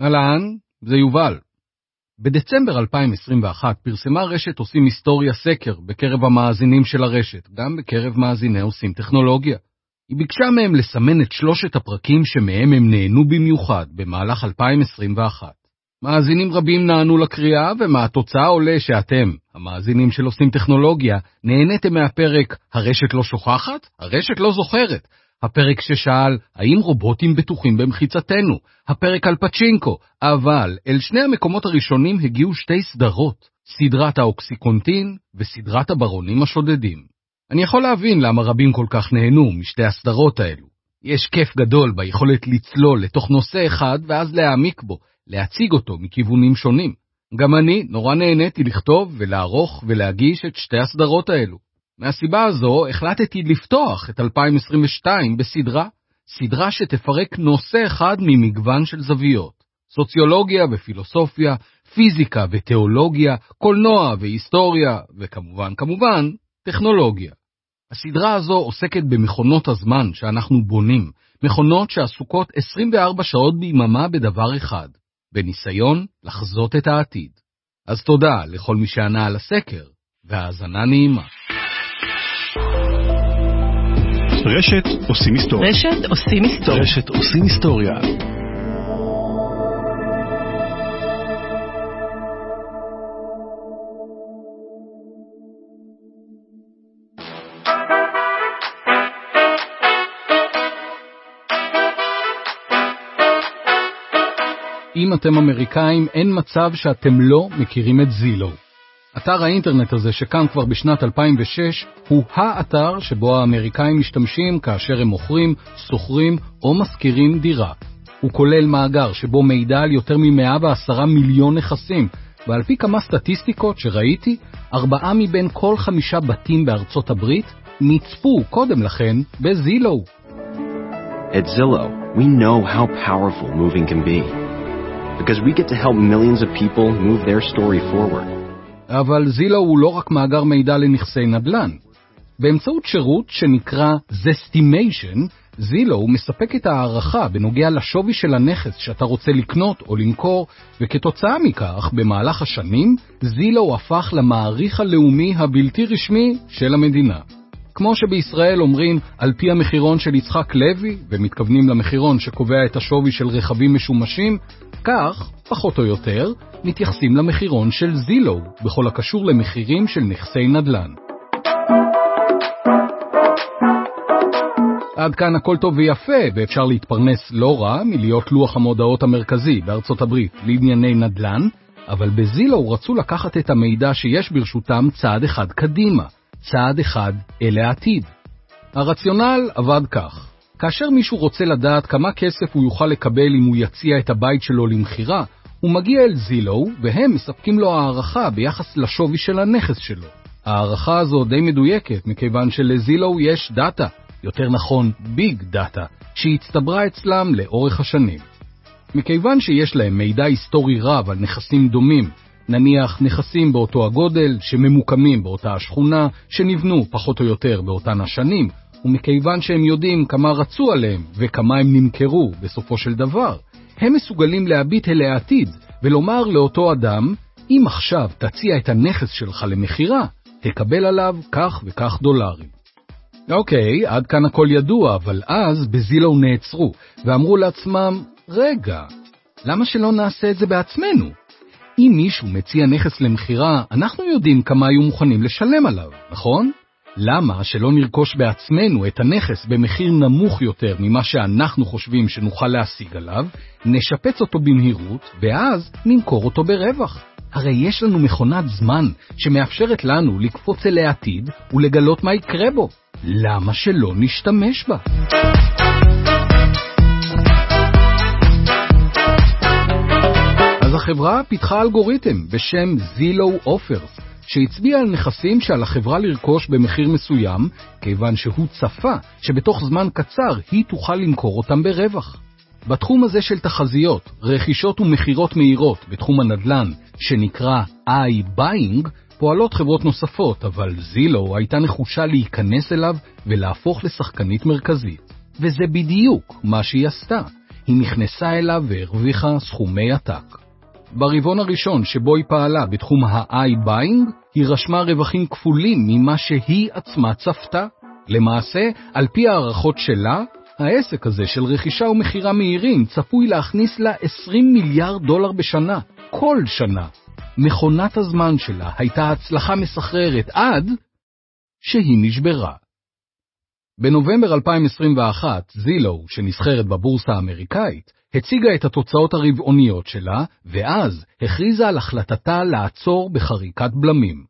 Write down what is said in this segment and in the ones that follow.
אהלן, זה יובל. בדצמבר 2021 פרסמה רשת עושים היסטוריה סקר בקרב המאזינים של הרשת, גם בקרב מאזיני עושים טכנולוגיה. היא ביקשה מהם לסמן את 3 הפרקים שמהם הם נהנו במיוחד במהלך 2021. מאזינים רבים נענו לקריאה, ומהתוצאה עולה שאתם, המאזינים של עושים טכנולוגיה, נהניתם מהפרק הרשת לא שוכחת, הרשת לא זוכרת. הפרק ששאל, האם רובוטים בטוחים במחיצתנו? הפרק על פצ'ינקו. אבל אל שני המקומות הראשונים הגיעו 2 סדרות, סדרת האוקסיקונטין וסדרת הברונים השודדים. אני יכול להבין למה רבים כל כך נהנו משתי הסדרות האלו. יש כיף גדול ביכולת לצלול לתוך נושא אחד ואז להעמיק בו, להציג אותו מכיוונים שונים. גם אני נורא נהניתי לכתוב ולערוך ולהגיש את 2 הסדרות האלו. מהסיבה הזו החלטתי לפתוח את 2022 סדרה שתפרק נושא אחד ממגוון של זוויות. סוציולוגיה ופילוסופיה, פיזיקה ותיאולוגיה, קולנוע והיסטוריה, וכמובן, טכנולוגיה. הסדרה הזו עוסקת במכונות הזמן שאנחנו בונים, מכונות שעסוקות 24 שעות ביממה בדבר אחד, בניסיון לחזות את העתיד. אז תודה לכל מי שענה על הסקר, והאזנה נעימה. רשת עושים היסטוריה. רשת עושים היסטוריה. רשת עושים היסטוריה. אם אתם אמריקאים, אין מצב שאתם לא מכירים את זילו. אתר האינטרנט הזה שקם כבר בשנת 2006 הוא האתר שבו האמריקאים משתמשים כאשר הם מוכרים, סוחרים או משכירים דירה. הוא כולל מאגר שבו מידע על יותר מ-110 מיליון נכסים, ועל פי כמה סטטיסטיקות שראיתי, 4 מבין כל 5 בתים בארצות הברית נצפו קודם לכן בזילו. At Zillow, we know how powerful moving can be, because we get to help millions of people move their story forward. אבל זילו הוא לא רק מאגר מידע לנכסי נדל"ן. באמצעות שירות שנקרא Zestimation, זילו מספק את הערכה בנוגע לשווי של הנכס שאתה רוצה לקנות או למכור, וכתוצאה מכך, במהלך השנים, זילו הפך למעריך הלאומי הבלתי רשמי של המדינה. כמו שבישראל אומרים על פי המחירון של יצחק לוי, ומתכוונים למחירון שקובע את השווי של רכבים משומשים, כך, פחות או יותר, מתייחסים למחירון של זילו, בכל הקשור למחירים של נכסי נדל"ן. עד כאן הכל טוב ויפה, ואפשר להתפרנס לא רע מלהיות לוח המודעות המרכזי בארצות הברית לענייני נדל"ן, אבל בזילו רצו לקחת את המידע שיש ברשותם צעד אחד קדימה, צעד אחד אל העתיד. הרציונל עבד כך. כאשר מישהו רוצה לדעת כמה כסף הוא יוכל לקבל אם הוא יציע את הבית שלו למחירה, הוא מגיע אל זילו והם מספקים לו הערכה ביחס לשווי של הנכס שלו. הערכה הזו די מדויקת מכיוון שלזילו יש דאטה, יותר נכון ביג דאטה, שהצטברה אצלם לאורך השנים. מכיוון שיש להם מידע היסטורי רב על נכסים דומים, נניח נכסים באותו הגודל, שממוקמים באותה השכונה, שנבנו פחות או יותר באותן השנים, ומכיוון שהם יודעים כמה רצו עליהם וכמה הם נמכרו בסופו של דבר, הם מסוגלים להביט אל העתיד ולומר לאותו אדם, אם עכשיו תציע את הנכס שלך למחירה, תקבל עליו כך וכך דולרים. אוקיי, עד כאן הכל ידוע, אבל אז בזילו נעצרו ואמרו לעצמם, רגע, למה שלא נעשה את זה בעצמנו? אם מישהו מציע נכס למחירה, אנחנו יודעים כמה היו מוכנים לשלם עליו, נכון? למה שלא נרכוש בעצמנו את הנכס במחיר נמוך יותר ממה שאנחנו חושבים שנוכל להשיג עליו, נשפץ אותו במהירות, ואז נמכור אותו ברווח? הרי יש לנו מכונת זמן שמאפשרת לנו לקפוץ אל העתיד ולגלות מה יקרה בו. למה שלא נשתמש בה? אז החברה פיתחה אלגוריתם בשם Zillow Offers, שהצביע על נכסים שעל החברה לרכוש במחיר מסוים, כיוון שהוא צפה שבתוך זמן קצר היא תוכל למכור אותם ברווח. בתחום הזה של תחזיות, רכישות ומחירות מהירות בתחום הנדל"ן, שנקרא iBuying, פועלות חברות נוספות, אבל זילו הייתה נחושה להיכנס אליו ולהפוך לשחקנית מרכזית. וזה בדיוק מה שהיא עשתה. היא נכנסה אליו והרוויחה סכומי עתק. ברבעון הראשון שבו היא פעלה בתחום ה-iBuying, היא רשמה רווחים כפולים ממה שהיא עצמה צפתה. למעשה, על פי הערכות שלה, העסק הזה של רכישה ומחירה מהירים צפוי להכניס לה $20 מיליארד בשנה, כל שנה. מכונת הזמן שלה הייתה הצלחה מסחררת עד שהיא נשברה. בנובמבר 2021, זילו, שנסחרת בבורסה האמריקאית, הציגה את התוצאות הרבעוניות שלה, ואז הכריזה על החלטתה לעצור בחריקת בלמים.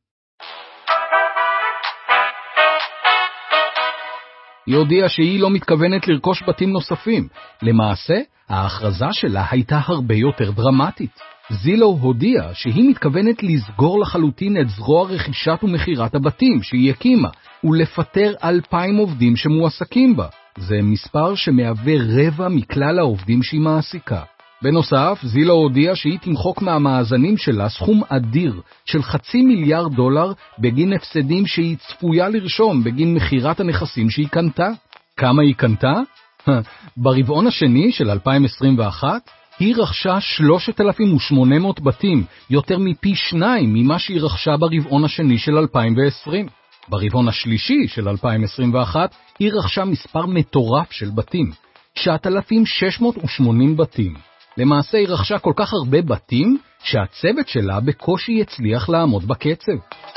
היא הודיעה שהיא לא מתכוונת לרכוש בתים נוספים. למעשה, ההכרזה שלה הייתה הרבה יותר דרמטית. זילו הודיעה שהיא מתכוונת לסגור לחלוטין את זרוע רכישת ומחירת הבתים שהיא הקימה, ולפטר 2,000 עובדים שמועסקים בה. זה מספר שמהווה רבע מכלל העובדים שהיא מעסיקה. בנוסף, זילו הודיעה שהיא תמחוק מהמאזנים שלה סכום אדיר של $500 מיליארד בגין הפסדים שהיא צפויה לרשום בגין מחירת הנכסים שהיא קנתה. כמה היא קנתה? ברבעון השני של 2021, היא רכשה 3,800 בתים, יותר מפי 2 ממה שהיא רכשה ברבעון השני של 2020. ברבעון השלישי של 2021, היא רכשה מספר מטורף של בתים, 9,680 בתים. למעשה היא רכשה כל כך הרבה בתים, שהצוות שלה בקושי הצליח לעמוד בקצב.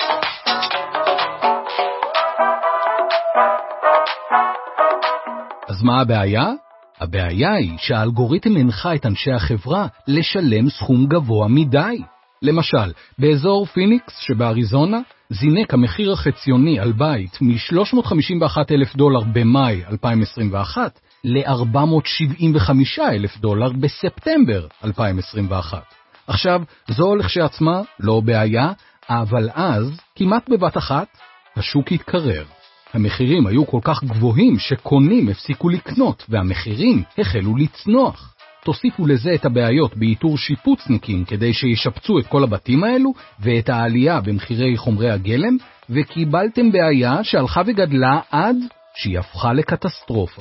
אז מה הבעיה? הבעיה היא שהאלגוריתם הנחה את אנשי החברה לשלם סכום גבוה מדי. למשל, באזור פיניקס שבאריזונה, זינק המחיר החציוני על בית מ$351,000 במאי 2021 ל$475,000 בספטמבר 2021. עכשיו, זו לכשעצמה לא בעיה, אבל אז, כמעט בבת אחת, השוק התקרר. המחירים היו כל כך גבוהים שקונים הפסיקו לקנות, והמחירים החלו לצנוח. תוסיפו לזה את הבעיות באיתור שיפוצניקים כדי שישפצו את כל הבתים האלו, ואת העלייה במחירי חומרי הגלם, וקיבלתם בעיה שהלכה וגדלה עד שהיא הפכה לקטסטרופה.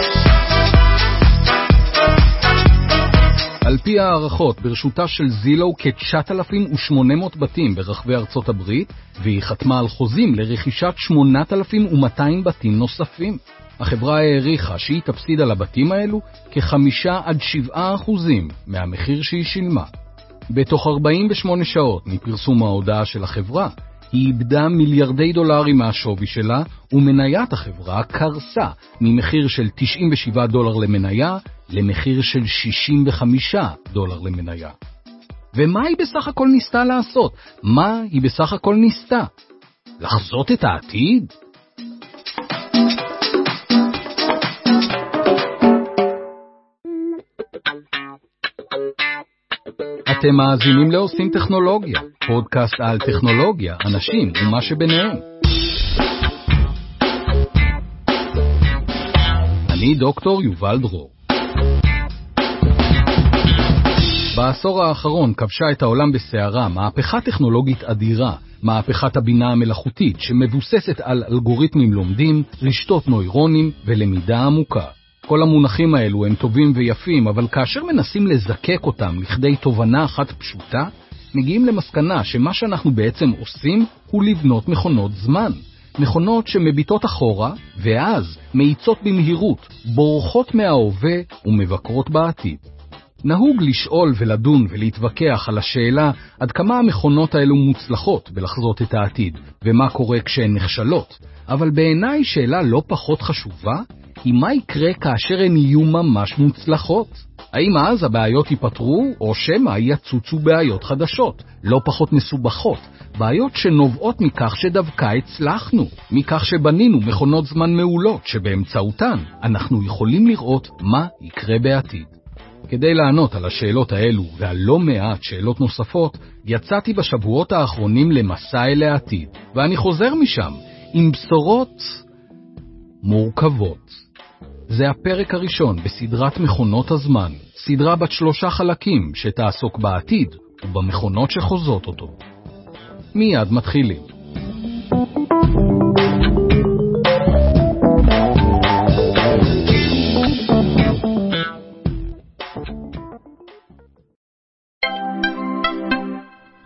על פי הערכות, ברשותה של זילו כ-9,800 בתים ברחבי ארצות הברית, והיא חתמה על חוזים לרכישת 8,200 בתים נוספים. החברה העריכה שהיא תפסיד על הבתים האלו כ5-7% מהמחיר שהיא שילמה. בתוך 48 שעות מפרסום ההודעה של החברה, היא איבדה מיליארדי דולרים מהשווי שלה, ומניית החברה קרסה ממחיר של $97 למניה למחיר של $65 למניה. ומה היא בסך הכל ניסתה לעשות? מה היא בסך הכל ניסתה? לחזות את העתיד? אתם מאזינים לעושים טכנולוגיה, פודקאסט על טכנולוגיה, אנשים ומה שביניהם. אני דוקטור יובל דרור. בעשור האחרון כבשה את העולם בסערה מהפכה טכנולוגית אדירה, מהפכת הבינה המלאכותית שמבוססת על אלגוריתמים לומדים, רשתות נוירונים ולמידה עמוקה. כל המונחים האלו הם טובים ויפים, אבל כאשר מנסים לזקק אותם לכדי תובנה אחת פשוטה, מגיעים למסקנה שמה שאנחנו בעצם עושים הוא לבנות מכונות זמן. מכונות שמביטות אחורה, ואז מאיצות במהירות, בורחות מההווה ומבקרות בעתיד. נהוג לשאול ולדון ולהתווכח על השאלה עד כמה המכונות האלו מוצלחות בלחזות את העתיד, ומה קורה כשהן נכשלות. אבל בעיניי שאלה לא פחות חשובה, היא מה יקרה כאשר הן יהיו ממש מוצלחות. האם אז הבעיות ייפתרו, או שמא יצוצו בעיות חדשות, לא פחות מסובכות, בעיות שנובעות מכך שדווקא הצלחנו, מכך שבנינו מכונות זמן מעולות, שבאמצעותן אנחנו יכולים לראות מה יקרה בעתיד. כדי לענות על השאלות האלו ועל לא מעט שאלות נוספות, יצאתי בשבועות האחרונים למסע אל העתיד, ואני חוזר משם עם בשורות מורכבות. זה הפרק הראשון בסדרת מכונות הזמן, סדרה בת 3 חלקים שתעסוק בעתיד ובמכונות שחוזות אותו. מיד מתחילים.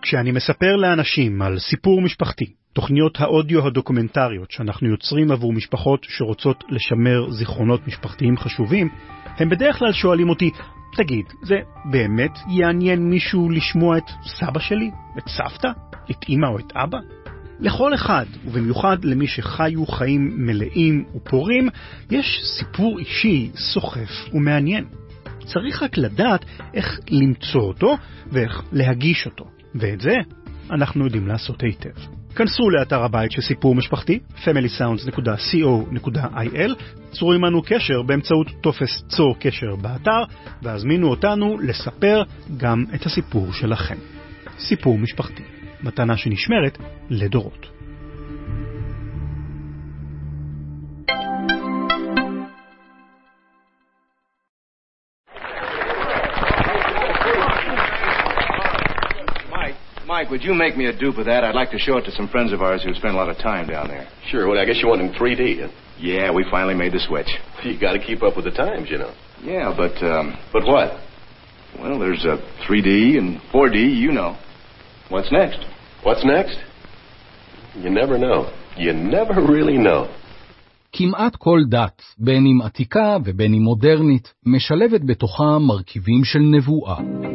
כשאני מספר לאנשים על סיפור משפחתי, תוכניות האודיו הדוקומנטריות שאנחנו יוצרים עבור משפחות שרוצות לשמר זיכרונות משפחתיים חשובים, הם בדרך כלל שואלים אותי, תגיד, זה באמת יעניין מישהו לשמוע את סבא שלי, את סבתא, את אמא או את אבא? לכל אחד, ובמיוחד למי שחיו חיים מלאים ופורים, יש סיפור אישי סוחף ומעניין. צריך רק לדעת איך למצוא אותו ואיך להגיש אותו. ואת זה אנחנו יודעים לעשות היטב. כנסו לאתר הבית של סיפור משפחתי, familysounds.co.il, צרו עמנו קשר באמצעות טופס צור קשר באתר, והזמינו אותנו לספר גם את הסיפור שלכם. סיפור משפחתי, מתנה שנשמרת לדורות. Mike, would you make me a dupe of that? I'd like to show it to some friends of ours who spend a lot of time down there. Sure, well, I guess you want it in 3D. Huh? Yeah, we finally made the switch. You got to keep up with the times, you know. Yeah, but... But what? Well, there's 3D and 4D, you know. What's next? What's next? You never know. You never really know. כמעט כל דת, בין אם עתיקה ובין אם מודרנית, משלבת בתוכה מרכיבים של נבואה.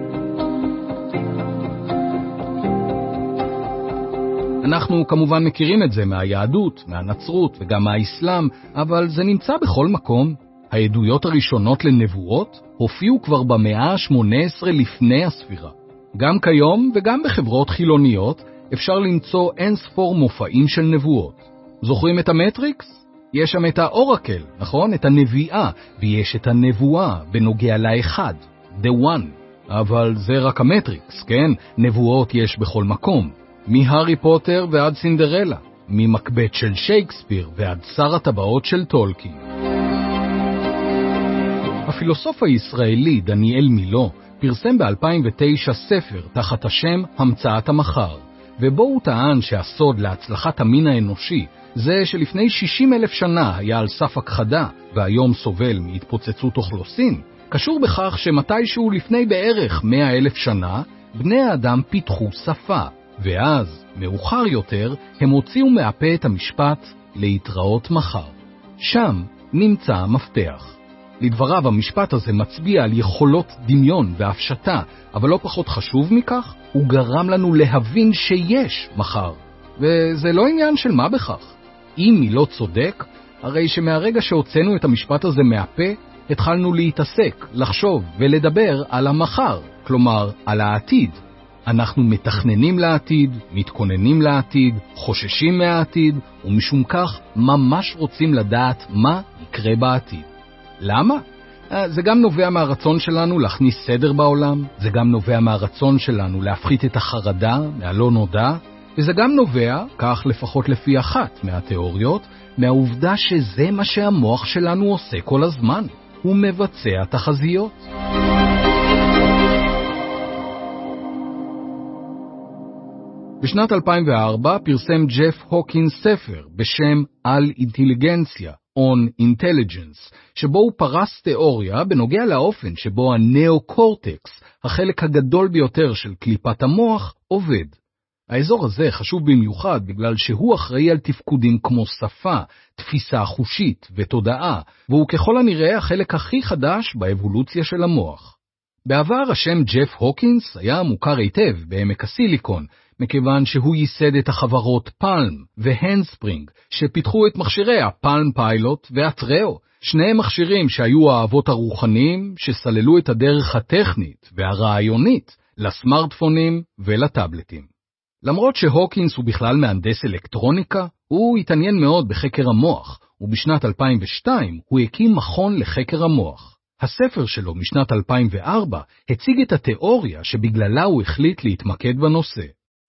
אנחנו כמובן מכירים את זה מהיהדות, מהנצרות וגם מהאסלאם, אבל זה נמצא בכל מקום. העדויות הראשונות לנבואות הופיעו כבר במאה ה-18 לפני הספירה. גם כיום וגם בחברות חילוניות אפשר למצוא אין ספור מופעים של נבואות. זוכרים את המטריקס? יש שם את האורקל, נכון? את הנביאה, ויש את הנבואה בנוגע לאחד, the one. אבל זה רק המטריקס, כן? נבואות יש בכל מקום. מהארי פוטר ועד סינדרלה, ממקבט של שייקספיר ועד שר הטבעות של טולקין. הפילוסוף הישראלי דניאל מילו פרסם ב-2009 ספר תחת השם המצאת המחר, ובו הוא טען שהסוד להצלחת המין האנושי זה שלפני 60,000 שנה היה על סף הכחדה והיום סובל מהתפוצצות אוכלוסין, קשור בכך שמתישהו לפני בערך 100,000 שנה בני האדם פיתחו שפה, ואז, מאוחר יותר, הם הוציאו מהפה את המשפט להתראות מחר. שם נמצא המפתח. לדבריו, המשפט הזה מצביע על יכולות דמיון והפשטה, אבל לא פחות חשוב מכך, הוא גרם לנו להבין שיש מחר. וזה לא עניין של מה בכך. אם היא לא צודק, הרי שמהרגע שהוצאנו את המשפט הזה מהפה, התחלנו להתעסק, לחשוב ולדבר על המחר, כלומר על העתיד. אנחנו מתכננים לעתיד, מתכוננים לעתיד, חוששים מהעתיד, ומשום כך ממש רוצים לדעת מה יקרה בעתיד. למה? זה גם נובע מהרצון שלנו להכניס סדר בעולם, זה גם נובע מהרצון שלנו להפחית את החרדה מהלא נודע, וזה גם נובע, כך לפחות לפי אחת מהתיאוריות, מהעובדה שזה מה שהמוח שלנו עושה כל הזמן. הוא מבצע תחזיות. בשנת 2004 פרסם ג'ף הוקינס ספר בשם על אינטליגנציה, on intelligence, שבו הוא פרס תיאוריה בנוגע לאופן שבו הנאו-קורטקס, החלק הגדול ביותר של קליפת המוח, עובד. האזור הזה חשוב במיוחד בגלל שהוא אחראי על תפקודים כמו שפה, תפיסה חושית ותודעה, והוא ככל הנראה החלק הכי חדש באבולוציה של המוח. בעבר השם ג'ף הוקינס היה מוכר היטב בעמק הסיליקון, מכיוון שהוא ייסד את החברות פלם והנדספרינג, שפיתחו את מכשירי הפלם פיילוט והטראו, שני מכשירים שהיו האבות הרוחניים שסללו את הדרך הטכנית והרעיונית לסמארטפונים ולטאבלטים. למרות שהוקינס הוא בכלל מהנדס אלקטרוניקה, הוא התעניין מאוד בחקר המוח, ובשנת 2002 הוא הקים מכון לחקר המוח. הספר שלו משנת 2004 הציג את התיאוריה שבגללה הוא החליט להתמקד בנושא.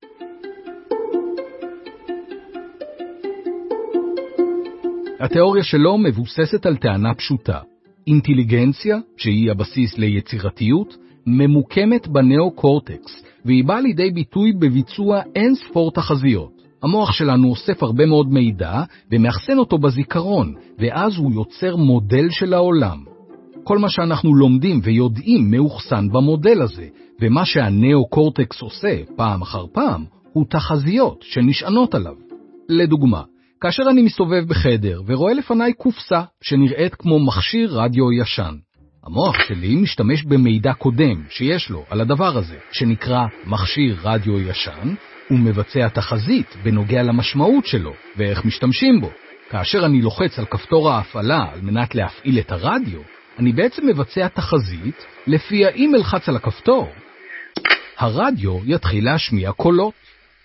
התיאוריה שלו מבוססת על טענה פשוטה. אינטליגנציה, שהיא הבסיס ליצירתיות, ממוקמת בנאו-קורטקס, והיא באה לידי ביטוי בביצוע אין ספור תחזיות. המוח שלנו אוסף הרבה מאוד מידע ומאחסן אותו בזיכרון, ואז הוא יוצר מודל של העולם. כל מה שאנחנו לומדים ויודעים מאוחסן במודל הזה, ומה שהנאו-קורטקס עושה פעם אחר פעם, הוא תחזיות שנשענות עליו. לדוגמה, כאשר אני מסתובב בחדר ורואה לפניי קופסה שנראית כמו מכשיר רדיו ישן, המוח שלי משתמש במידע קודם שיש לו על הדבר הזה, שנקרא מכשיר רדיו ישן, ומבצע תחזית בנוגע למשמעות שלו ואיך משתמשים בו. כאשר אני לוחץ על כפתור ההפעלה על מנת להפעיל את הרדיו, אני בעצם מבצע תחזית לפי אם אלחץ על הכפתור, הרדיו יתחיל להשמיע קולות.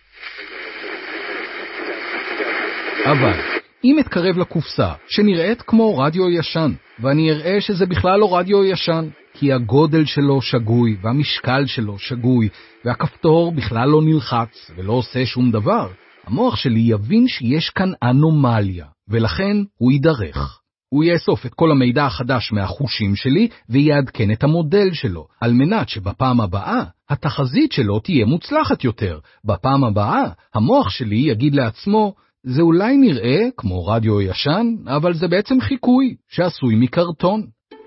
אבל אם אתקרב לקופסה שנראית כמו רדיו ישן, ואני אראה שזה בכלל לא רדיו ישן, כי הגודל שלו שגוי והמשקל שלו שגוי, והכפתור בכלל לא נלחץ ולא עושה שום דבר, המוח שלי יבין שיש כאן אנומליה, ולכן הוא יידרך. הוא יאסוף את כל המידע החדש מהחושים שלי ויעדכן את המודל שלו, על מנת שבפעם הבאה התחזית שלו תהיה מוצלחת יותר. בפעם הבאה המוח שלי יגיד לעצמו, זה אולי נראה כמו רדיו ישן, אבל זה בעצם חיקוי שעשוי מקרטון.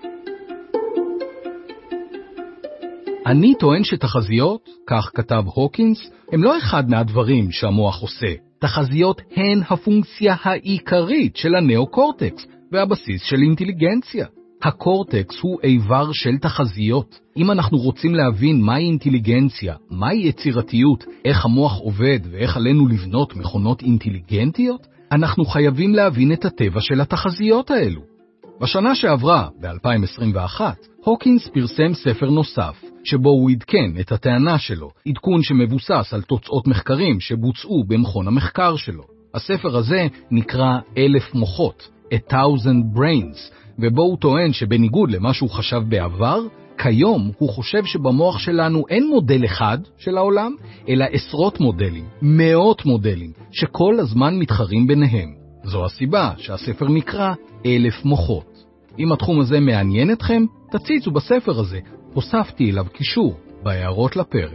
אני טוען שתחזיות, כך כתב הוקינס, הם לא אחד מהדברים שהמוח עושה. תחזיות הן הפונקציה העיקרית של הנאו-קורטקס והבסיס של אינטליגנציה. הקורטקס הוא איבר של תחזיות. אם אנחנו רוצים להבין מהי אינטליגנציה, מהי יצירתיות, איך המוח עובד ואיך עלינו לבנות מכונות אינטליגנטיות, אנחנו חייבים להבין את הטבע של התחזיות האלו. בשנה שעברה, ב-2021, הוקינס פרסם ספר נוסף, שבו הוא עדכן את הטענה שלו, עדכון שמבוסס על תוצאות מחקרים שבוצעו במכון המחקר שלו. הספר הזה נקרא 1000 מוחות, 1000 brains, ובו הוא טוען שבניגוד למה שהוא חשב בעבר, כיום הוא חושב שבמוח שלנו אין מודל אחד של העולם, אלא עשרות מודלים, מאות מודלים, שכל הזמן מתחרים ביניהם. זו הסיבה שהספר נקרא 1000 מוחות. אם התחום הזה מעניין אתכם, תציצו בספר הזה, הוספתי אליו קישור בהערות לפרק.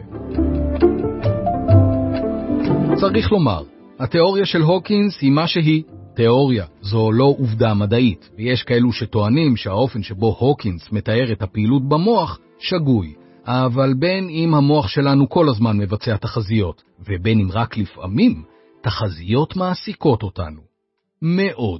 צריך לומר, התיאוריה של הוקינס היא מה שהיא. תיאוריה, זו לא עובדה מדעית, ויש כאלו שטוענים שהאופן שבו הוקינס מתאר את הפעילות במוח שגוי. אבל בין אם המוח שלנו כל הזמן מבצע תחזיות, ובין אם רק לפעמים, תחזיות מעסיקות אותנו. מאוד.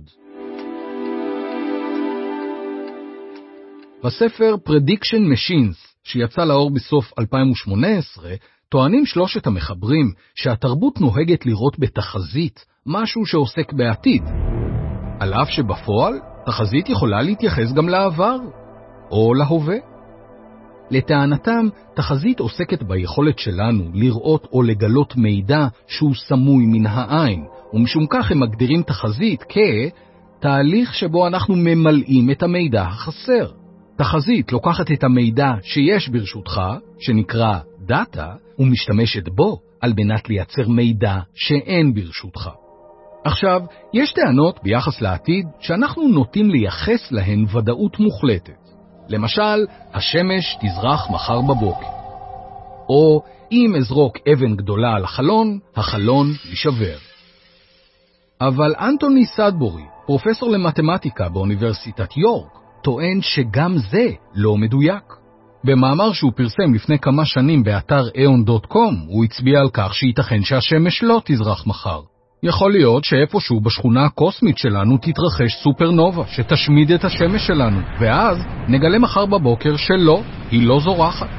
בספר Prediction Machines, שיצא לאור בסוף 2018, טוענים שלושת המחברים שהתרבות נוהגת לראות בתחזית משהו שעוסק בעתיד, על אף שבפועל תחזית יכולה להתייחס גם לעבר או להווה. לטענתם, תחזית עוסקת ביכולת שלנו לראות או לגלות מידע שהוא סמוי מן העין, ומשום כך הם מגדירים תחזית כתהליך שבו אנחנו ממלאים את המידע החסר. תחזית לוקחת את המידע שיש ברשותך, שנקרא דאטה, ומשתמשת בו על מנת לייצר מידע שאין ברשותך. עכשיו, יש טענות ביחס לעתיד שאנחנו נוטים לייחס להן ודאות מוחלטת. למשל, השמש תזרח מחר בבוקר. או אם אזרוק אבן גדולה על החלון, החלון יישבר. אבל אנטוני סדבורי, פרופסור למתמטיקה באוניברסיטת יורק, טוען שגם זה לא מדויק. במאמר שהוא פרסם לפני כמה שנים באתר aeon.com, הוא הצביע על כך שייתכן שהשמש לא תזרח מחר. יכול להיות שאיפשהו בשכונה הקוסמית שלנו תתרחש סופרנובה שתשמיד את השמש שלנו, ואז נגלה מחר בבוקר שלא, היא לא זורחת.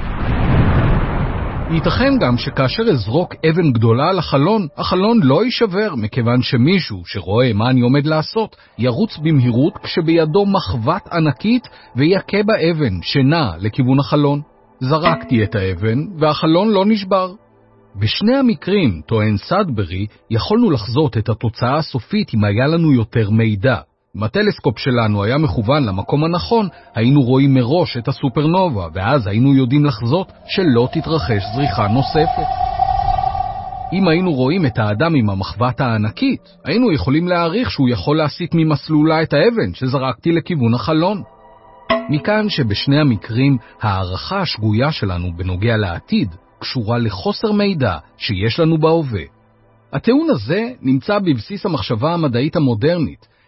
ייתכן גם שכאשר אזרוק אבן גדולה על החלון, החלון לא יישבר, מכיוון שמישהו שרואה מה אני עומד לעשות, ירוץ במהירות כשבידו מחבת ענקית ויקה באבן שנע לכיוון החלון. זרקתי את האבן והחלון לא נשבר. בשני המקרים, טוען סדברי, יכולנו לחזות את התוצאה הסופית אם היה לנו יותר מידע. אם הטלסקופ שלנו היה מכוון למקום הנכון, היינו רואים מראש את הסופרנובה, ואז היינו יודעים לחזות שלא תתרחש זריחה נוספת. אם היינו רואים את האדם עם המחבת הענקית, היינו יכולים להעריך שהוא יכול להסיט ממסלולה את האבן שזרקתי לכיוון החלון. מכאן שבשני המקרים הערכה השגויה שלנו בנוגע לעתיד קשורה לחוסר מידע שיש לנו בהווה. הטיעון הזה נמצא בבסיס המחשבה המדעית המודרנית,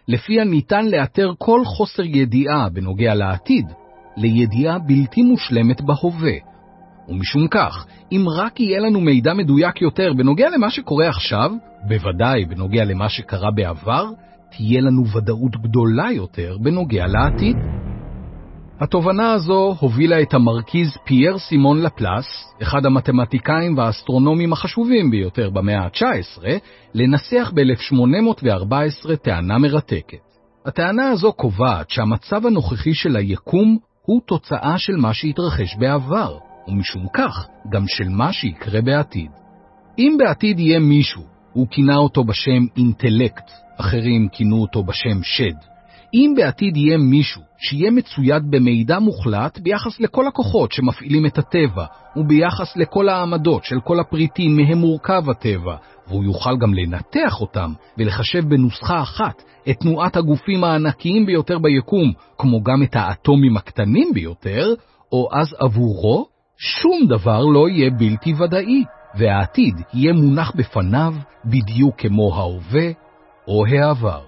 לפיה ניתן לאתר כל חוסר ידיעה בנוגע לעתיד, לידיעה בלתי מושלמת בהווה. ומשום כך, אם רק יהיה לנו מידע מדויק יותר בנוגע למה שקורה עכשיו, בוודאי בנוגע למה שקרה בעבר, תהיה לנו ודאות גדולה יותר בנוגע לעתיד. התובנה הזו הובילה את המרכיז פייר סימון לפלס, אחד המתמטיקאים והאסטרונומים החשובים ביותר במאה ה-19, לנסח ב-1814 טענה מרתקת. הטענה הזו קובעת שהמצב הנוכחי של היקום הוא תוצאה של מה שהתרחש בעבר, ומשום כך גם של מה שיקרה בעתיד. אם בעתיד יהיה מישהו, הוא כינה אותו בשם אינטלקט, אחרים כינו אותו בשם שד. אם בעתיד יהיה מישהו שיהיה מצויד במידע מוחלט ביחס לכל הכוחות שמפעילים את הטבע, וביחס לכל העמדות של כל הפריטים מהם מורכב הטבע, והוא יוכל גם לנתח אותם ולחשב בנוסחה אחת את תנועת הגופים הענקיים ביותר ביקום, כמו גם את האטומים הקטנים ביותר, או אז עבורו שום דבר לא יהיה בלתי ודאי, והעתיד יהיה מונח בפניו בדיוק כמו ההווה או העבר.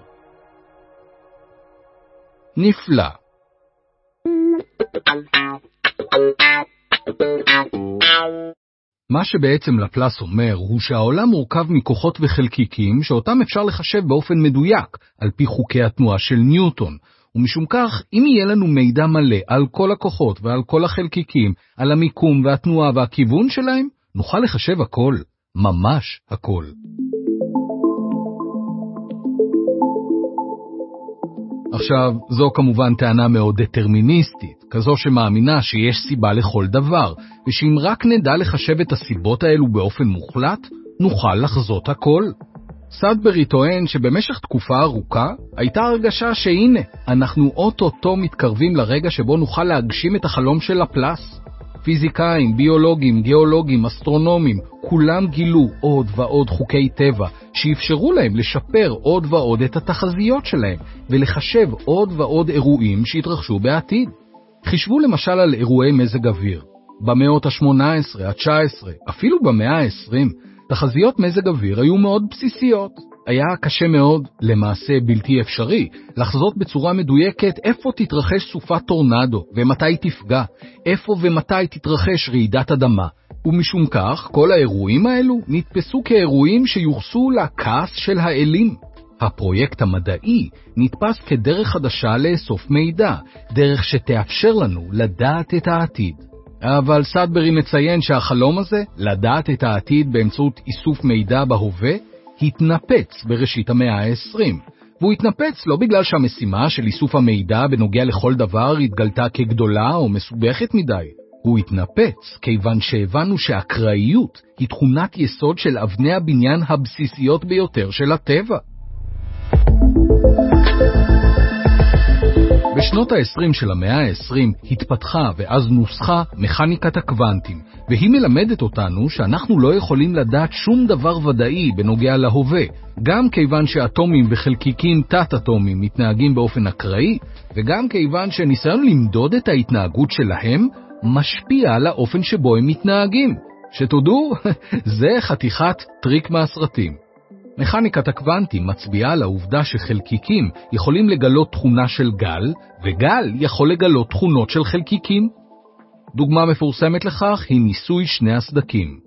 נפלא. מה שבעצם לפלס אומר הוא שהעולם מורכב מכוחות וחלקיקים שאותם אפשר לחשב באופן מדויק על פי חוקי התנועה של ניוטון, ומשום כך אם יהיה לנו מידע מלא על כל הכוחות ועל כל החלקיקים, על המיקום והתנועה והכיוון שלהם, נוכל לחשב הכל, ממש הכל. עכשיו, זו כמובן טענה מאוד דטרמיניסטית, כזו שמאמינה שיש סיבה לכל דבר, ושאם רק נדע לחשב את הסיבות האלו באופן מוחלט, נוכל לחזות הכל. סדברי טוען שבמשך תקופה ארוכה הייתה הרגשה שהנה, אנחנו אוטוטו מתקרבים לרגע שבו נוכל להגשים את החלום של לפלס. פיזיקאים, ביולוגים, גיאולוגים, אסטרונומים, כולם גילו עוד ועוד חוקי טבע שאפשרו להם לשפר עוד ועוד את התחזיות שלהם ולחשב עוד ועוד אירועים שהתרחשו בעתיד. חישבו למשל על אירועי מזג אוויר. במאות ה-18, ה-19, אפילו במאה ה-20, תחזיות מזג אוויר היו מאוד בסיסיות. היה קשה מאוד, למעשה בלתי אפשרי, לחזות בצורה מדויקת איפה תתרחש סופת טורנדו ומתי תפגע, איפה ומתי תתרחש רעידת אדמה. ומשום כך, כל האירועים האלו נתפסו כאירועים שיוחסו לכעס של האלים. הפרויקט המדעי נתפס כדרך חדשה לאסוף מידע, דרך שתאפשר לנו לדעת את העתיד. אבל סדברי מציין שהחלום הזה, לדעת את העתיד באמצעות איסוף מידע בהווה, התנפץ בראשית המאה ה-20. והוא התנפץ לא בגלל שהמשימה של איסוף המידע בנוגע לכל דבר התגלתה כגדולה או מסובכת מדי. הוא התנפץ כיוון שהבנו שהאקראיות היא תכונת יסוד של אבני הבניין הבסיסיות ביותר של הטבע. בשנות ה-20 של המאה ה-20 התפתחה ואז נוסחה מכניקת הקוונטים, והיא מלמדת אותנו שאנחנו לא יכולים לדעת שום דבר ודאי בנוגע להווה, גם כיוון שאטומים וחלקיקים תת-אטומים מתנהגים באופן אקראי, וגם כיוון שניסיון למדוד את ההתנהגות שלהם משפיע על האופן שבו הם מתנהגים. שתודעו, זה חתיכת טריק מהסרטים. מכניקת הקוונטים מצביעה על העובדה שחלקיקים יכולים לגלות תכונה של גל, וגל יכול לגלות תכונות של חלקיקים. דוגמה מפורסמת לכך היא ניסוי שני הסדקים.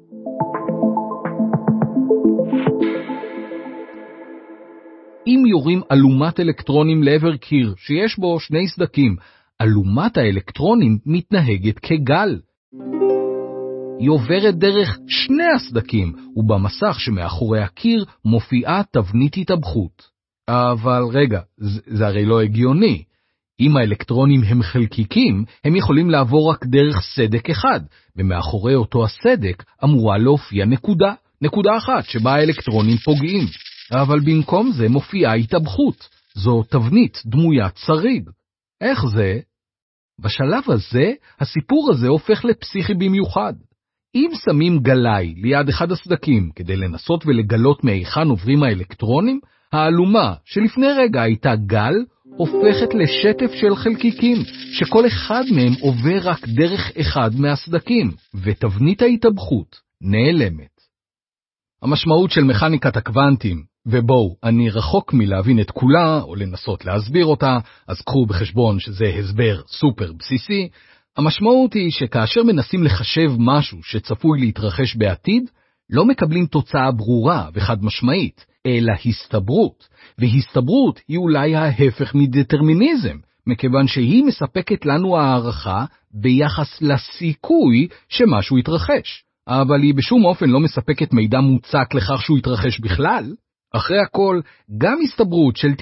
אם יורים אלומת אלקטרונים לעבר קיר שיש בו שני סדקים, אלומת האלקטרונים מתנהגת כגל. היא עוברת דרך שני הסדקים, ובמסך שמאחורי הקיר מופיעה תבנית התאבכות. אבל רגע, זה הרי לא הגיוני. אם האלקטרונים הם חלקיקים, הם יכולים לעבור רק דרך סדק אחד, ומאחורי אותו הסדק אמורה להופיע נקודה אחת שבה האלקטרונים פוגעים. אבל במקום זה מופיעה התאבכות. זו תבנית דמוית צריג. איך זה? בשלב הזה, הסיפור הזה הופך לפסיכי במיוחד. אם שמים גלאי ליד אחד הסדקים כדי לנסות ולגלות מהיכן עוברים האלקטרונים, האלומה שלפני רגע הייתה גל, הופכת לשטף של חלקיקים, שכל אחד מהם עובר רק דרך אחד מהסדקים, ותבנית ההתאבכות נעלמת. המשמעות של מכניקת הקוונטים ובואו, אני רחוק מלהבין את כולה או לנסות להסביר אותה, אז קחו בחשבון שזה הסבר סופר בסיסי. המשמעות היא שכאשר מנסים לחשב משהו שצפוי להתרחש בעתיד, לא מקבלים תוצאה ברורה וחד משמעית, אלא הסתברות, והסתברות היא אולי ההפך מדטרמיניזם, מכיוון שהיא מספקת לנו הערכה ביחס לסיכוי שמשהו יתרחש, אבל היא בשום אופן לא מספקת מידע מוצק לכך שהוא יתרחש בכלל. אחרי הכל, גם הסתברות של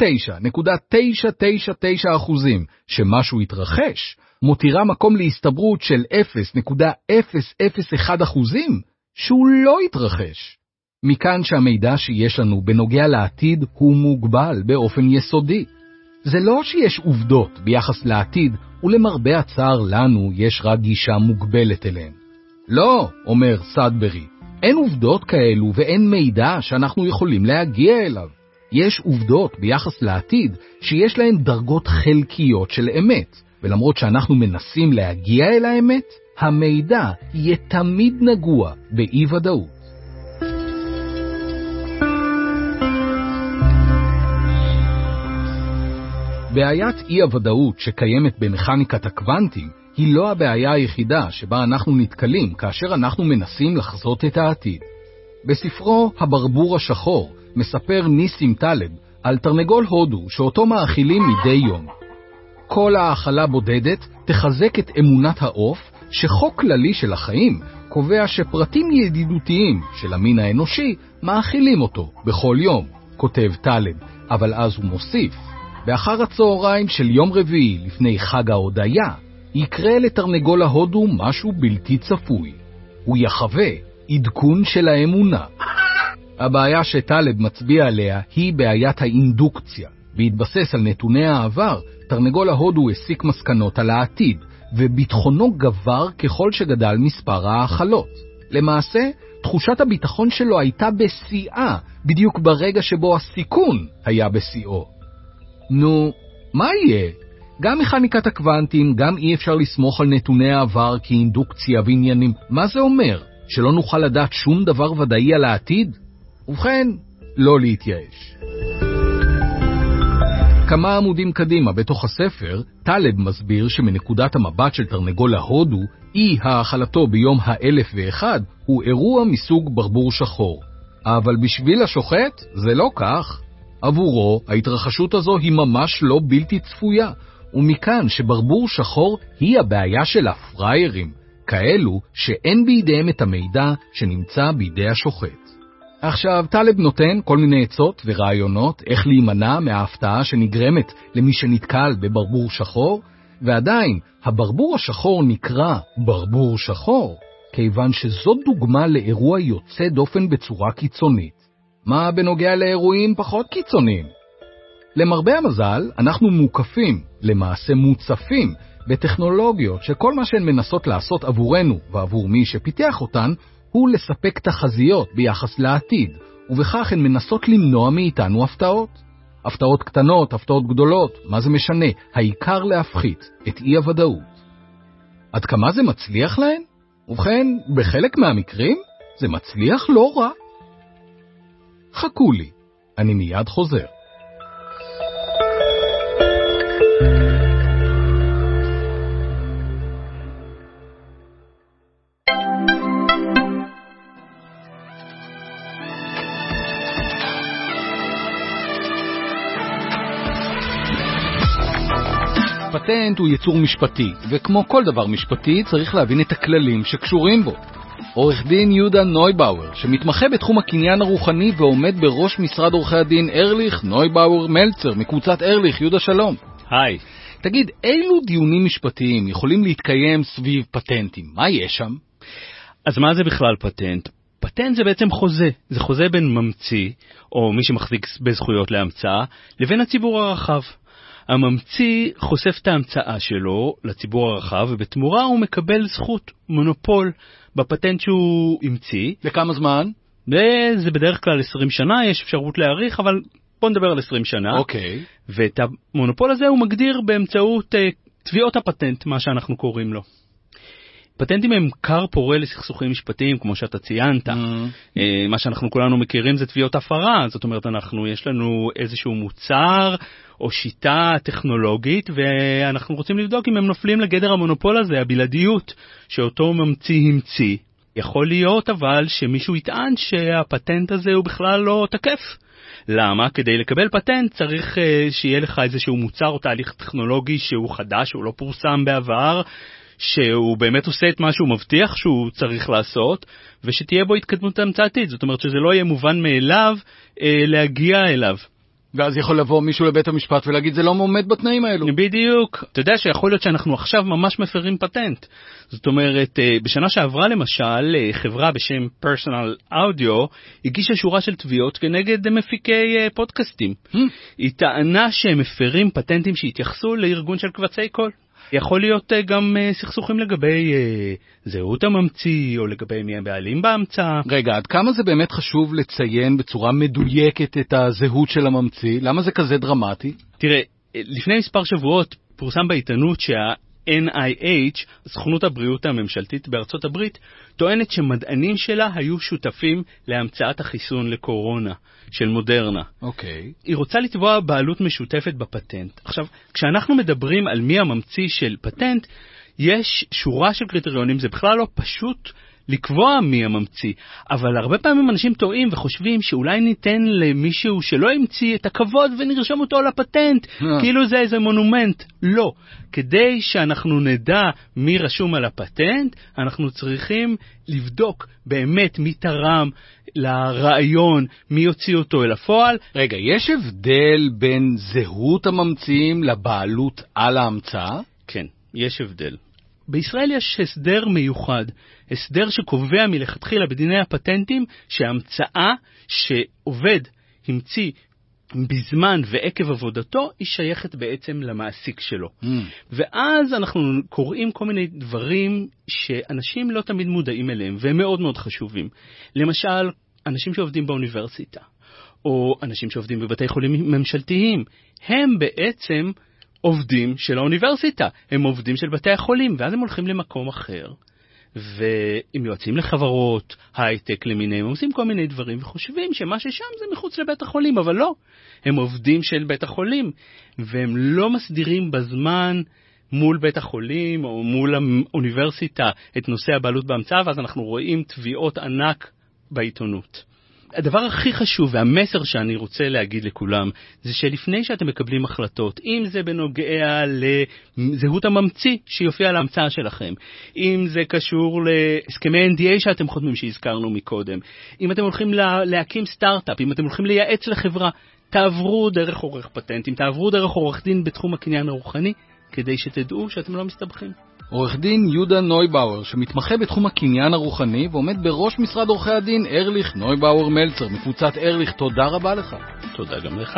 99.999% שמשהו יתרחש, מותירה מקום להסתברות של 0.001% שהוא לא יתרחש. מכאן שהמידע שיש לנו בנוגע לעתיד הוא מוגבל באופן יסודי. זה לא שיש עובדות ביחס לעתיד, ולמרבה הצער לנו יש רק גישה מוגבלת אליהן. לא, אומר סאדברי, אין עובדות כאלו ואין מידע שאנחנו יכולים להגיע אליו. יש עובדות ביחס לעתיד שיש להן דרגות חלקיות של אמת, ולמרות שאנחנו מנסים להגיע אל האמת, המידע יהיה תמיד נגוע באי ודאות. בעיית אי הוודאות שקיימת במכניקת הקוונטים היא לא הבעיה היחידה שבה אנחנו נתקלים כאשר אנחנו מנסים לחזות את העתיד. בספרו הברבור השחור מספר ניסים טלב על תרנגול הודו שאותו מאכילים מדי יום. כל האכלה בודדת תחזק את אמונת העוף שחוק כללי של החיים קובע שפרטים ידידותיים של המין האנושי מאכילים אותו בכל יום, כותב טלב, אבל אז הוא מוסיף, באחר הצהריים של יום רביעי לפני חג ההודיה, יקרה לתרנגול ההודו משהו בלתי צפוי. הוא יחווה עדכון של האמונה. הבעיה שטלב מצביע עליה היא בעיית האינדוקציה. בהתבסס על נתוני העבר, תרנגול ההודו הסיק מסקנות על העתיד, וביטחונו גבר ככל שגדל מספר האכלות. למעשה, תחושת הביטחון שלו הייתה בשיאה, בדיוק ברגע שבו הסיכון היה בשיאו. נו, מה יהיה? גם מכניקת הקוונטים, גם אי אפשר לסמוך על נתוני העבר כאינדוקציה ועניינים. מה זה אומר? שלא נוכל לדעת שום דבר ודאי על העתיד? ובכן, לא להתייאש. כמה עמודים קדימה בתוך הספר, טלב מסביר שמנקודת המבט של תרנגול ההודו, אי האכלתו ביום ה-1001 הוא אירוע מסוג ברבור שחור. אבל בשביל השוחט זה לא כך. עבורו, ההתרחשות הזו היא ממש לא בלתי צפויה, ומכאן שברבור שחור היא הבעיה של הפריירים, כאלו שאין בידיהם את המידע שנמצא בידי השוחט. עכשיו, טלב נותן כל מיני עצות ורעיונות איך להימנע מההפתעה שנגרמת למי שנתקל בברבור שחור, ועדיין, הברבור השחור נקרא ברבור שחור, כיוון שזו דוגמה לאירוע יוצא דופן בצורה קיצונית. מה בנוגע לאירועים פחות קיצוניים? למרבה המזל, אנחנו מוקפים, למעשה מוצפים, בטכנולוגיות שכל מה שהן מנסות לעשות עבורנו ועבור מי שפיתח אותן, הוא לספק תחזיות ביחס לעתיד, ובכך הן מנסות למנוע מאיתנו הפתעות. הפתעות קטנות, הפתעות גדולות, מה זה משנה? העיקר להפחית את אי הוודאות. עד כמה זה מצליח להן? ובכן, בחלק מהמקרים זה מצליח לא רע. חכו לי, אני מיד חוזר. פטנט הוא יצור משפטי, וכמו כל דבר משפטי צריך להבין את הכללים שקשורים בו. עורך דין יהודה נויבאואר, שמתמחה בתחום הקניין הרוחני ועומד בראש משרד עורכי הדין ארליך נויבאואר מלצר מקבוצת ארליך. יהודה, שלום. היי. תגיד, אילו דיונים משפטיים יכולים להתקיים סביב פטנטים? מה יש שם? אז מה זה בכלל פטנט? פטנט זה בעצם חוזה. זה חוזה בין ממציא, או מי שמחזיק בזכויות להמצאה, לבין הציבור הרחב. הממציא חושף את ההמצאה שלו לציבור הרחב, ובתמורה הוא מקבל זכות, מונופול, בפטנט שהוא המציא. לכמה זמן? זה בדרך כלל 20 שנה, יש אפשרות להאריך, אבל בוא נדבר על 20 שנה. אוקיי. ואת המונופול הזה הוא מגדיר באמצעות תביעות הפטנט, מה שאנחנו קוראים לו. פטנטים הם קר פורה לסכסוכים משפטיים, כמו שאתה ציינת. מה שאנחנו כולנו מכירים זה תביעות הפרה, זאת אומרת, יש לנו איזשהו מוצר או שיטה טכנולוגית, ואנחנו רוצים לבדוק אם הם נופלים לגדר המונופול הזה, הבלעדיות שאותו ממציא המציא. יכול להיות אבל שמישהו יטען שהפטנט הזה הוא בכלל לא תקף. למה? כדי לקבל פטנט צריך שיהיה לך איזשהו מוצר או תהליך טכנולוגי שהוא חדש, שהוא לא פורסם בעבר, שהוא באמת עושה את מה שהוא מבטיח שהוא צריך לעשות, ושתהיה בו התקדמות המצאתית. זאת אומרת שזה לא יהיה מובן מאליו להגיע אליו. ואז יכול לבוא מישהו לבית המשפט ולהגיד, זה לא עומד בתנאים האלו. בדיוק. אתה יודע שיכול להיות שאנחנו עכשיו ממש מפרים פטנט. זאת אומרת, בשנה שעברה למשל, חברה בשם Personal Audio הגישה שורה של תביעות כנגד מפיקי פודקאסטים. היא טענה שהם מפרים פטנטים שהתייחסו לארגון של קבצי קול. יכול להיות גם סכסוכים לגבי זהות הממציא, או לגבי מי הבעלים בהמצאה. רגע, עד כמה זה באמת חשוב לציין בצורה מדויקת את הזהות של הממציא? למה זה כזה דרמטי? תראה, לפני מספר שבועות פורסם בעיתונות NIH, סוכנות הבריאות הממשלתית בארצות הברית, טוענת שמדענים שלה היו שותפים להמצאת החיסון לקורונה של מודרנה. אוקיי. היא רוצה לתבוע בעלות משותפת בפטנט. עכשיו, כשאנחנו מדברים על מי הממציא של פטנט, יש שורה של קריטריונים, זה בכלל לא פשוט לקבוע מי הממציא, אבל הרבה פעמים אנשים טועים וחושבים שאולי ניתן למישהו שלא המציא את הכבוד ונרשם אותו לפטנט, כאילו זה איזה מונומנט. לא. כדי שאנחנו נדע מי רשום על הפטנט, אנחנו צריכים לבדוק באמת מי תרם לרעיון, מי יוציא אותו אל הפועל. רגע, יש הבדל בין זהות הממציאים לבעלות על ההמצאה? כן, יש הבדל. בישראל יש הסדר מיוחד, הסדר שקובע מלכתחילה בדיני הפטנטים שההמצאה שעובד המציא בזמן ועקב עבודתו היא שייכת בעצם למעסיק שלו. ואז אנחנו קוראים כל מיני דברים שאנשים לא תמיד מודעים אליהם והם מאוד מאוד חשובים. למשל, אנשים שעובדים באוניברסיטה או אנשים שעובדים בבתי חולים ממשלתיים, הם בעצם עובדים של האוניברסיטה, הם עובדים של בתי החולים, ואז הם הולכים למקום אחר, והם יועצים לחברות, הייטק למיניהם, הם עושים כל מיני דברים, וחושבים שמה ששם זה מחוץ לבית החולים, אבל לא, הם עובדים של בית החולים, והם לא מסדירים בזמן מול בית החולים, או מול האוניברסיטה, את נושא הבעלות בהמצאה, ואז אנחנו רואים תביעות ענק בעיתונות. הדבר הכי חשוב והמסר שאני רוצה להגיד לכולם זה שלפני שאתם מקבלים החלטות, אם זה בנוגע לזהות הממציא שיופיע על ההמצאה שלכם, אם זה קשור להסכמי NDA שאתם חותמים שהזכרנו מקודם, אם אתם הולכים להקים סטארט-אפ, אם אתם הולכים לייעץ לחברה, תעברו דרך עורך פטנטים, תעברו דרך עורך דין בתחום הקניין הרוחני, כדי שתדעו שאתם לא מסתבכים. עורך דין יהודה נויבאואר, שמתמחה בתחום הקניין הרוחני ועומד בראש משרד עורכי הדין ארליך נויבאואר מלצר, מקבוצת ארליך, תודה רבה לך. תודה גם לך.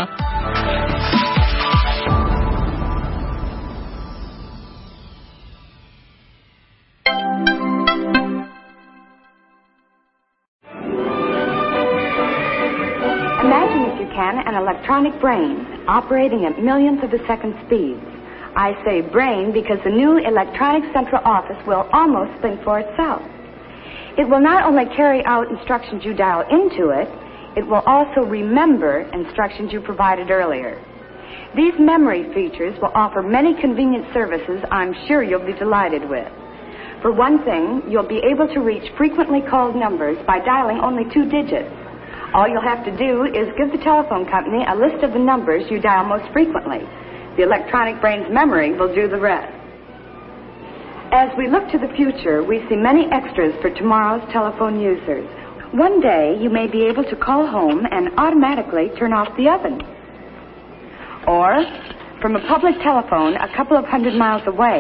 Imagine if you can an electronic brain operating at millions of a second speed. I say brain because the new electronic central office will almost think for itself. It will not only carry out instructions you dial into it, it will also remember instructions you provided earlier. These memory features will offer many convenient services I'm sure you'll be delighted with. For one thing, you'll be able to reach frequently called numbers by dialing only 2 digits. All you'll have to do is give the telephone company a list of the numbers you dial most frequently. The electronic brain's memory will do the rest. As we look to the future, we see many extras for tomorrow's telephone users. One day, you may be able to call home and automatically turn off the oven. Or, from a public telephone a couple of 100 miles away,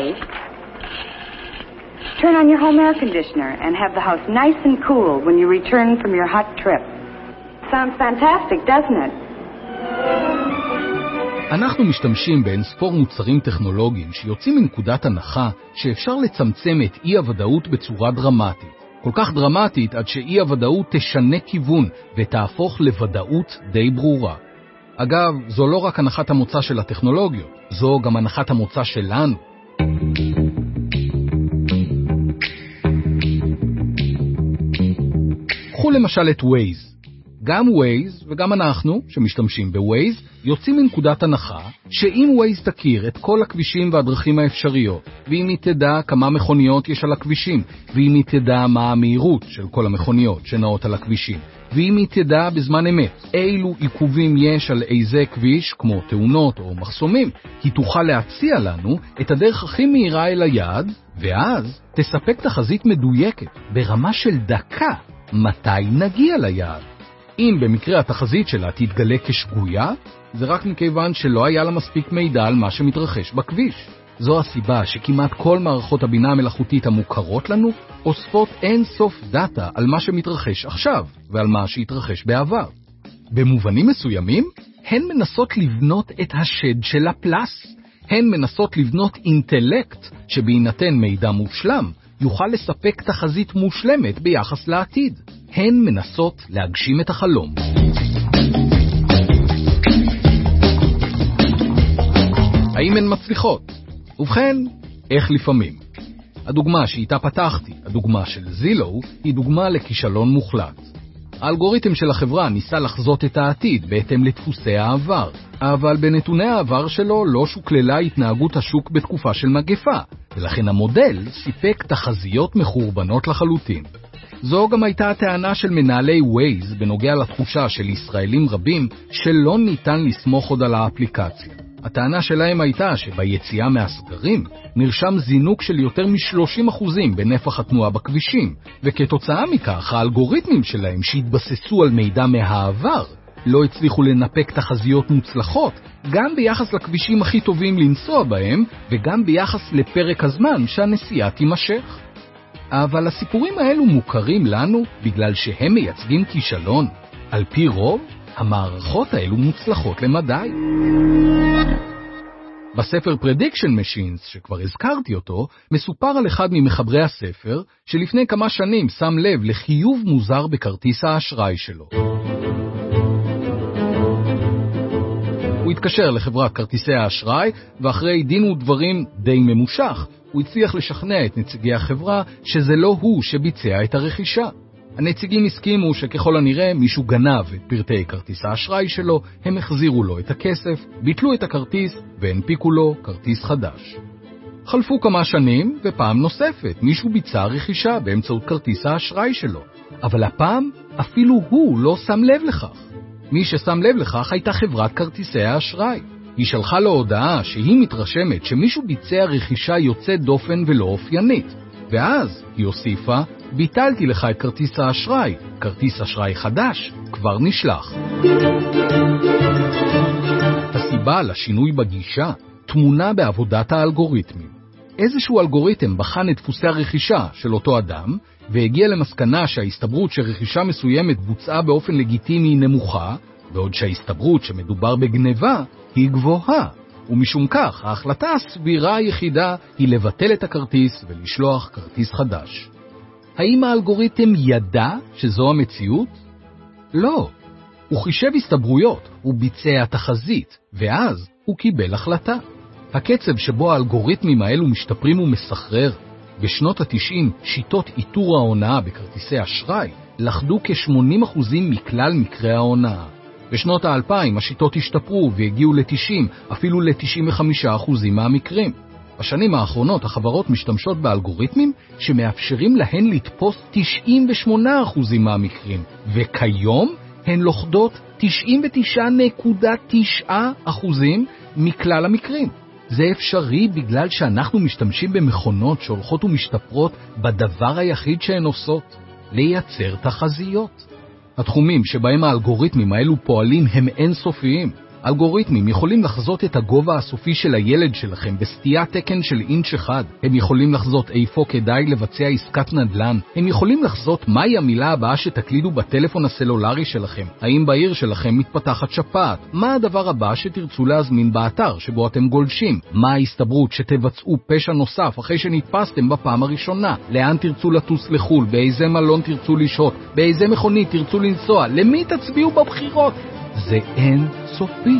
turn on your home air conditioner and have the house nice and cool when you return from your hot trip. Sounds fantastic, doesn't it? אנחנו משתמשים באינספור מוצרים טכנולוגיים שיוצאים מנקודת הנחה שאפשר לצמצם את אי-הוודאות בצורה דרמטית. כל כך דרמטית עד שאי-הוודאות תשנה כיוון ותהפוך לוודאות די ברורה. אגב, זו לא רק הנחת המוצא של הטכנולוגיות, זו גם הנחת המוצא שלנו. קחו למשל את Waze. גם Waze וגם אנחנו, שמשתמשים ב-Waze, יוצאים מנקודת הנחה שאם Waze תכיר את כל הכבישים והדרכים האפשריות, ואם היא תדע כמה מכוניות יש על הכבישים, ואם היא תדע מה המהירות של כל המכוניות שנעות על הכבישים, ואם היא תדע בזמן אמת אילו עיכובים יש על איזה כביש, כמו תאונות או מחסומים, היא תוכל להציע לנו את הדרך הכי מהירה אל היעד, ואז תספק תחזית מדויקת ברמה של דקה מתי נגיע ליעד. אם במקרה התחזית שלה תתגלה כשגויה, זה רק מכיוון שלא היה לה מספיק מידע על מה שמתרחש בכביש. זו הסיבה שכמעט כל מערכות הבינה המלאכותית המוכרות לנו אוספות אין סוף דאטה על מה שמתרחש עכשיו ועל מה שהתרחש בעבר. במובנים מסוימים, הן מנסות לבנות את השד של הפלס. הן מנסות לבנות אינטלקט שבהינתן מידע מושלם יוכל לספק תחזית מושלמת ביחס לעתיד. הן מנסות להגשים את החלום. האם הן מצליחות? ובכן, איך לפעמים? הדוגמה שאיתה פתחתי, הדוגמה של זילו, היא דוגמה לכישלון מוחלט. האלגוריתם של החברה ניסה לחזות את העתיד בהתאם לדפוסי העבר, אבל בנתוני העבר שלו לא שוקללה התנהגות השוק בתקופה של מגפה, ולכן המודל סיפק תחזיות מחורבנות לחלוטין. זו גם הייתה הטענה של מנהלי Waze בנוגע לתחושה של ישראלים רבים שלא ניתן לסמוך עוד על האפליקציה. הטענה שלהם הייתה שביציאה מהסגרים נרשם זינוק של יותר מ-30% בנפח התנועה בכבישים, וכתוצאה מכך האלגוריתמים שלהם שהתבססו על מידע מהעבר לא הצליחו לנפק תחזיות מוצלחות גם ביחס לכבישים הכי טובים לנסוע בהם וגם ביחס לפרק הזמן שהנסיעה תימשך. אבל הסיפורים האלו מוכרים לנו בגלל שהם מייצגים כישלון. על פי רוב, המערכות האלו מוצלחות למדי. בספר Prediction Machines, שכבר הזכרתי אותו, מסופר על אחד ממחברי הספר שלפני כמה שנים שם לב לחיוב מוזר בכרטיס האשראי שלו. הוא התקשר לחברת כרטיסי האשראי, ואחרי דין ודברים די ממושך, הוא הצליח לשכנע את נציגי החברה שזה לא הוא שביצע את הרכישה. הנציגים הסכימו שככל הנראה מישהו גנב את פרטי כרטיס האשראי שלו, הם החזירו לו את הכסף, ביטלו את הכרטיס והנפיקו לו כרטיס חדש. חלפו כמה שנים ופעם נוספת מישהו ביצע רכישה באמצעות כרטיס האשראי שלו, אבל הפעם אפילו הוא לא שם לב לכך. מי ששם לב לכך הייתה חברת כרטיסי האשראי. היא שלחה לו הודעה שהיא מתרשמת שמישהו ביצע רכישה יוצאת דופן ולא אופיינית, ואז היא הוסיפה, ביטלתי לך את כרטיס האשראי, כרטיס אשראי חדש כבר נשלח. הסיבה לשינוי בגישה תמונה בעבודת האלגוריתמים. איזשהו אלגוריתם בחן את דפוסי הרכישה של אותו אדם, והגיע למסקנה שההסתברות שרכישה מסוימת בוצעה באופן לגיטימי נמוכה, בעוד שההסתברות שמדובר בגניבה היא גבוהה, ומשום כך ההחלטה הסבירה היחידה היא לבטל את הכרטיס ולשלוח כרטיס חדש. האם האלגוריתם ידע שזו המציאות? לא. הוא חישב הסתברויות, הוא ביצע תחזית, ואז הוא קיבל החלטה. הקצב שבו האלגוריתמים האלו משתפרים ומסחרר. בשנות ה-90 שיטות איתור ההונאה בכרטיסי אשראי לחדו כ-80% מכלל מקרי ההונאה. בשנות ה-2000 השיטות השתפרו והגיעו ל-90, אפילו ל-95% מהמקרים. בשנים האחרונות החברות משתמשות באלגוריתמים שמאפשרים להן לתפוס 98% מהמקרים, וכיום הן לוכדות 99.9% מכלל המקרים. זה אפשרי בגלל שאנחנו משתמשים במכונות שהולכות ומשתפרות בדבר היחיד שהן עושות, לייצר תחזיות. התחומים שבהם האלגוריתמים האלו פועלים הם אינסופיים. אלגוריתמים יכולים לחזות את הגובה הסופי של הילד שלכם בסטיית תקן של אינץ' אחד. הם יכולים לחזות איפה כדאי לבצע עסקת נדל"ן. הם יכולים לחזות מהי המילה הבאה שתקלידו בטלפון הסלולרי שלכם. האם בעיר שלכם מתפתחת שפעת? מה הדבר הבא שתרצו להזמין באתר שבו אתם גולשים? מה ההסתברות שתבצעו פשע נוסף אחרי שנתפסתם בפעם הראשונה? לאן תרצו לטוס לחול? באיזה מלון תרצו לשהות? באיזה מכונית תרצו לנסוע? למי תצביעו בבחירות? זה אין סופי.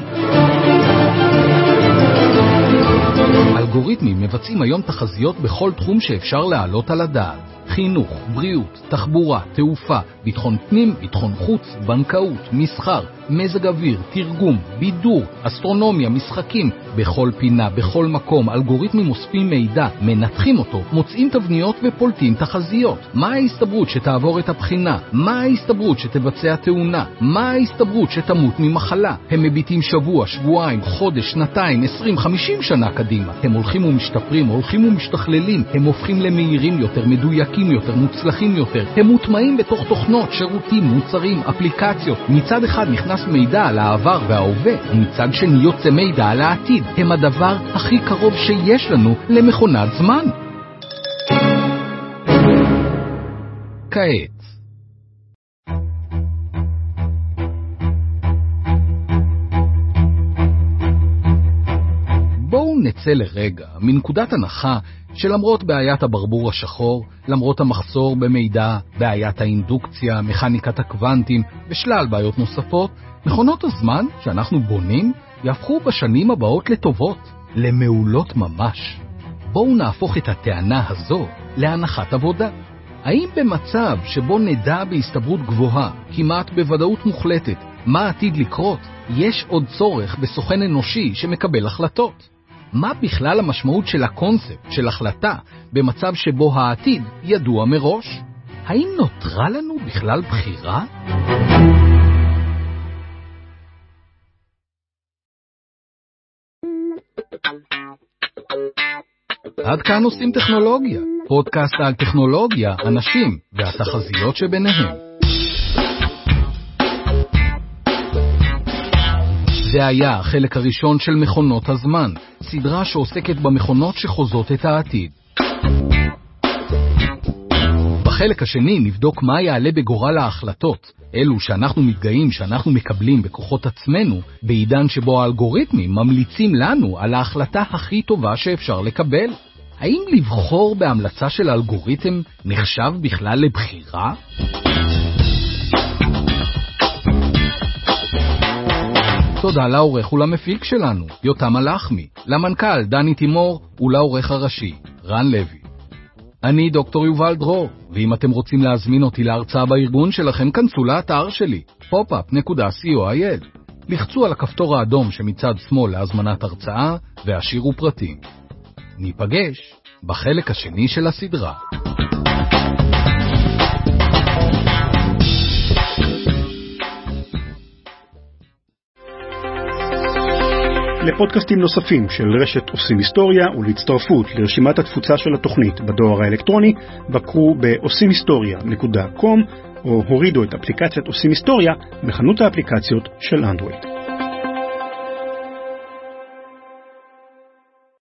אלגוריתמים מבצעים היום תחזיות בכל תחום שאפשר להעלות על הדעת. חינוך, בריאות, תחבורה, תעופה, ביטחון פנים, ביטחון חוץ, בנקאות, מסחר, מזג אוויר, תרגום, בידור, אסטרונומיה, משחקים, בכל פינה, בכל מקום, אלגוריתמים אוספים מידע, מנתחים אותו, מוצאים תבניות ופולטים תחזיות. מה ההסתברות שתעבור את הבחינה? מה ההסתברות שתבצע תאונה? מה ההסתברות שתמות ממחלה? הם מביטים שבוע, שבועיים, חודש, שנתיים, 20, 50 שנה קדימה. הם הולכים ומשתפרים, הולכים ומשתכללים, הם הופכים למהירים יותר, מדויקים יותר, מוצלחים יותר. הם מוטמעים בתוך תוכנות, שירותים, מוצרים, אפליקציות. מצד אחד נכנס מידע על העבר וההווה, ומצד שני יוצא מידע על העתיד. הם הדבר הכי קרוב שיש לנו למכונת זמן. כעת בואו נצא לרגע מנקודת הנחה שלמרות בעיית הברבור השחור, למרות המחסור במידע, בעיית האינדוקציה, מכניקת הקוונטים ושלל בעיות נוספות, מכונות הזמן שאנחנו בונים יהפכו בשנים הבאות לטובות, למעולות ממש. בואו נהפוך את הטענה הזו להנחת עבודה. האם במצב שבו נדע בהסתברות גבוהה, כמעט בוודאות מוחלטת, מה עתיד לקרות, יש עוד צורך בסוכן אנושי שמקבל החלטות? מה בכלל המשמעות של הקונספט, של החלטה, במצב שבו העתיד ידוע מראש? האם נותרה לנו בכלל בחירה? עד כאן עושים טכנולוגיה, פודקאסט על טכנולוגיה, אנשים והתחזיות שביניהם. זה היה החלק הראשון של מכונות הזמן, סדרה שעוסקת במכונות שחוזות את העתיד. בחלק השני נבדוק מה יעלה בגורל ההחלטות, אלו שאנחנו מתגאים שאנחנו מקבלים בכוחות עצמנו, בעידן שבו האלגוריתמים ממליצים לנו על ההחלטה הכי טובה שאפשר לקבל. האם לבחור בהמלצה של האלגוריתם נחשב בכלל לבחירה? תודה לעורך ולמפיק שלנו, יותם הלחמי, למנכ"ל דני תימור ולעורך הראשי, רן לוי. אני דוקטור יובל דרור, ואם אתם רוצים להזמין אותי להרצאה בארגון שלכם, כנסו לאתר שלי, popup.coil. לחצו על הכפתור האדום שמצד שמאל להזמנת הרצאה והשאירו פרטים. ניפגש בחלק השני של הסדרה. לפודקאסטים נוספים של רשת עושים היסטוריה ולהצטרפות לרשימת התפוצה של התוכנית בדואר האלקטרוני, בקרו ב-osimhistoria.com או הורידו את אפליקציית עושים היסטוריה בחנות האפליקציות של אנדרואיד.